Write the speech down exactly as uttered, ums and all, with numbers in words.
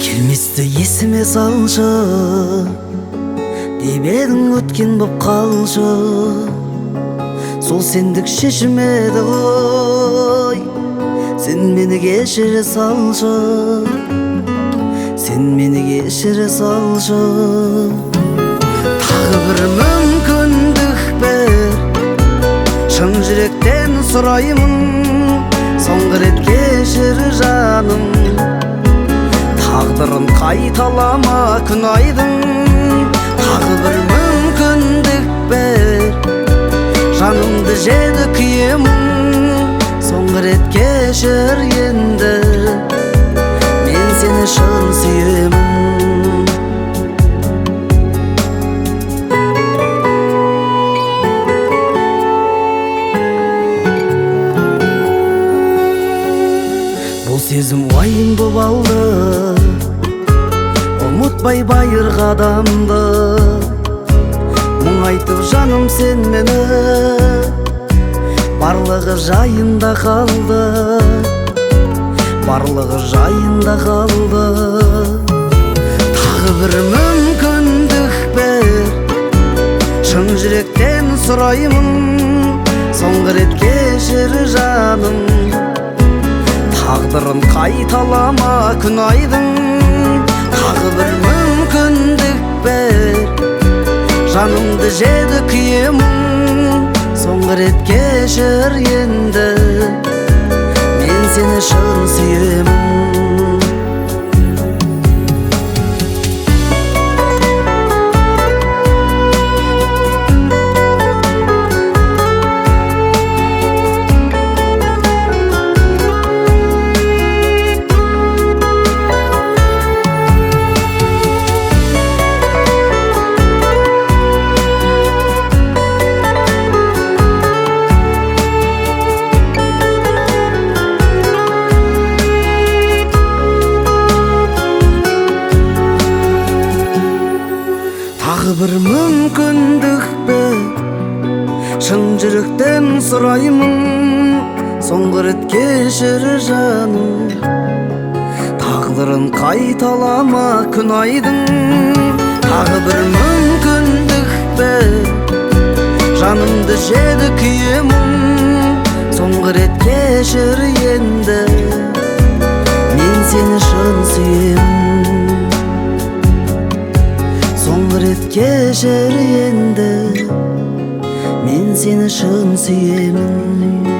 келместі есіме салшы, деп едің өткен боп қалшы. Сол сендік шешім еді ғой, сен мені кешіре салшы, сен мені кешіре салшы. Тағы бір мүмкіндік бер, шын жүректен сұраймын, соңғы рет кешір жаным. Тағдырын қайталама күн айдың, тағы бір мүмкіндік бер, жанымды жеді күйемін, соңғы рет кешір енді, мен сені шын сүйемін. Бұл сезім уайым боп алды, ұмытпай байырғы адамды. Мұң айтып жаным сен мені, барлығы жайында қалды, барлығы жайында қалды. Тағы бір мүмкіндік бер, шын жүректен сұраймын, соңғы рет кешір жаным. Тағдырын қайталама күн айдың, тағы бір мүмкіндік бер, жанымды жеді күйемін, соңғы рет кешір енді, мен сені шын сүйемін. Тағы бір мүмкіндік бер, шын жүректен сұраймын, соңғы рет кешір жаным. Тағдырын қайталама күн айдың, тағы бір мүмкіндік бер, жанымды жеді күйемін, соңғы рет кешір енді, мен сені шын сүйемін. Соңғы рет кешір енді, мен сені шын сүйемін.